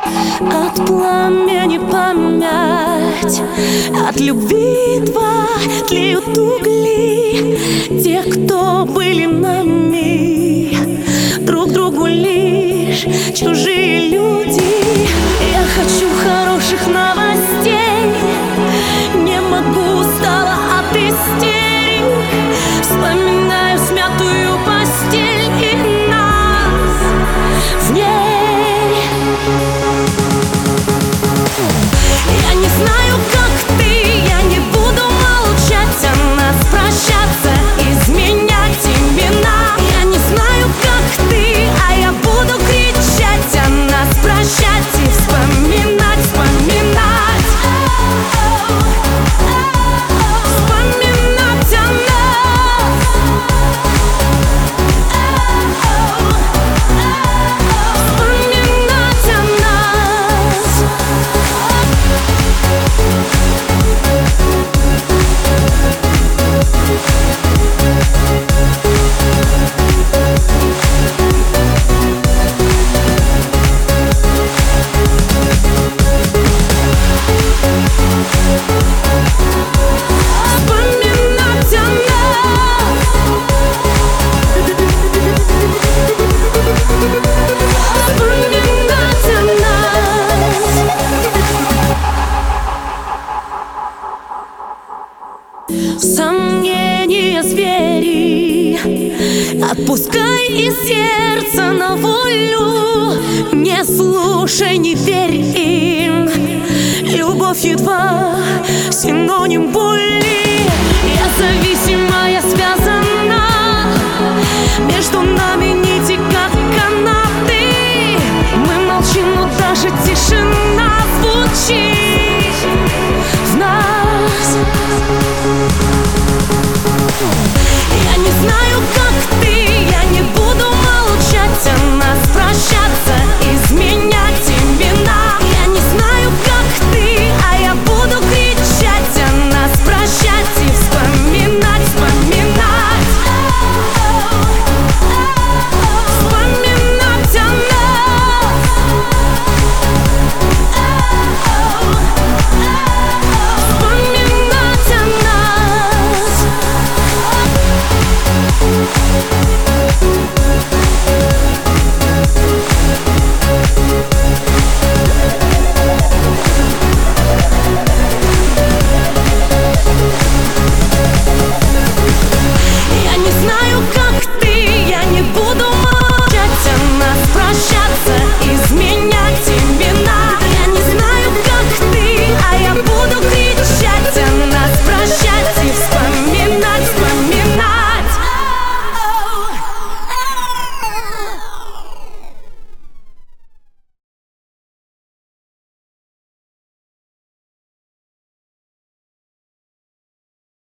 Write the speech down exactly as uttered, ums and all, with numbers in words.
От пламени память, от любви два тлеют угли. Те, кто были нами, друг другу лишь чужие люди. Я хочу хороших новостей, не могу, устала от истерик. Вспоминаю смятую постель и нас в ней. Я не знаю, как ты, я не буду молчать о нас, прощаться, изменять имена. Я не знаю, как ты, а я буду кричать о нас, прощать и вспоминать, вспоминать, вспоминать о нас, вспоминать о нас. Вспоминать о нас, вспоминать о нас. Сомнения звери, отпускай из сердца на волю. Не слушай, не верь им, любовь едва синоним боли. Я зависима, я связана, между нами нити